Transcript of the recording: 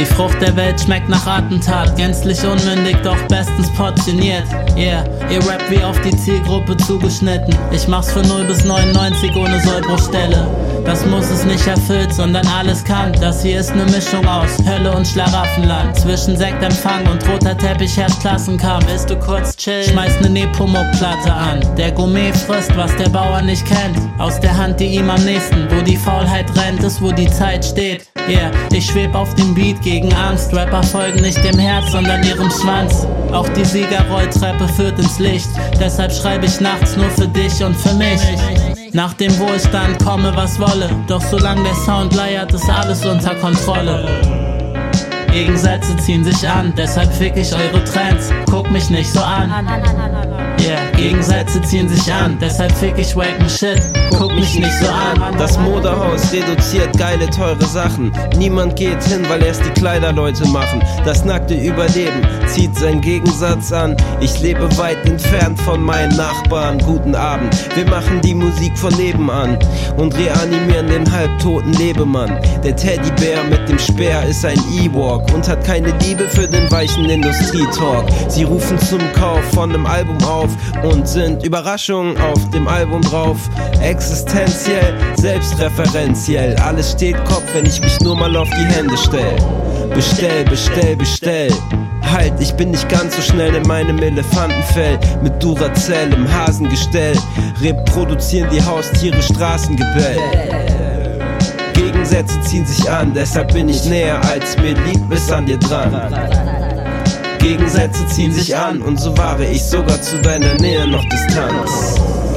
Die Frucht der Welt schmeckt nach Attentat, gänzlich unmündig, doch bestens portioniert. Yeah, ihr rappt wie auf die Zielgruppe zugeschnitten. Ich mach's für 0 bis 99 ohne Sollbruchstelle. Das muss es nicht erfüllt, sondern alles kann. Das hier ist ne Mischung aus Hölle und Schlaraffenland. Zwischen Sektempfang und roter Teppich herrscht Klassenkampf. Willst du kurz chillen? Schmeiß ne Nepomuk-Platte an. Der Gourmet frisst, was der Bauer nicht kennt. Aus der Hand, die ihm am nächsten. Wo die Faulheit rennt, ist wo die Zeit steht. Yeah, ich schweb auf dem Beat gegen Angst. Rapper folgen nicht dem Herz, sondern ihrem Schwanz. Auch die Siegerrolltreppe führt ins Licht. Deshalb schreibe ich nachts nur für dich und für mich. Nach dem Wohlstand komme was wolle. Doch solange der Sound leiert, ist alles unter Kontrolle. Gegensätze ziehen sich an, deshalb fick ich eure Trends. Guck mich nicht so an. Yeah, Gegensätze ziehen sich an, deshalb fick ich wacken Shit. Guck mich nicht so an. Das Modehaus reduziert geile, teure Sachen. Niemand geht hin, weil erst die Kleiderleute machen. Das nackte Überleben zieht seinen Gegensatz an. Ich lebe weit entfernt von meinen Nachbarn. Guten Abend, wir machen die Musik von nebenan und reanimieren den halbtoten Lebemann. Der Teddybär mit dem Speer ist ein Ewok und hat keine Liebe für den weichen Industrietalk. Sie rufen zum Kauf von einem Album auf und sind Überraschungen auf dem Album drauf. Existenziell, selbstreferenziell. Alles steht Kopf, wenn ich mich nur mal auf die Hände stell. Bestell, bestell, bestell. Halt, ich bin nicht ganz so schnell in meinem Elefantenfell. Mit Duracell im Hasengestell reproduzieren die Haustiere Straßengebell. Gegensätze ziehen sich an, deshalb bin ich näher als mir lieb, bis an dir dran. Gegensätze ziehen sich an und so wahre ich sogar zu deiner Nähe noch Distanz.